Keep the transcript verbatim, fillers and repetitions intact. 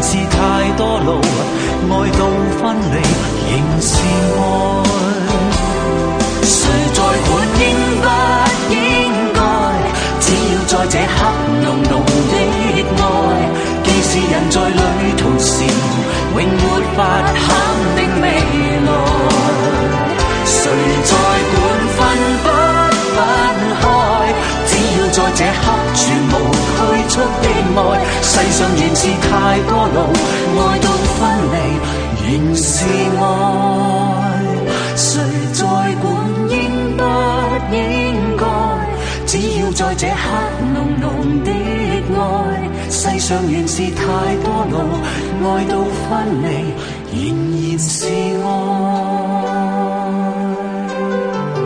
是太多路，愛到分離仍是愛。誰在管應不應該？只要在這刻濃濃的愛，既是人在旅途時永沒法肯定未來。誰在管分不分開？只要在這刻全無退出的愛，世上仍是太多路，愛到分離仍是愛。誰在管應不應該？只要在這刻濃濃的愛，世上原是太多路，愛到分離仍然是